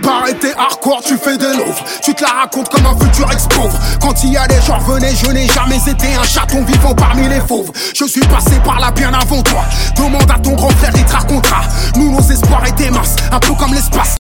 Paraît t'es hardcore, tu fais des louvres. Tu te la racontes comme un futur ex-pauvre. Quand il y a des gens revenaient, je n'ai jamais été un chaton vivant parmi les fauves. Je suis passé par là bien avant toi. Demande à ton grand frère, il te racontera. Nous nos espoirs étaient minces, un peu comme l'espace.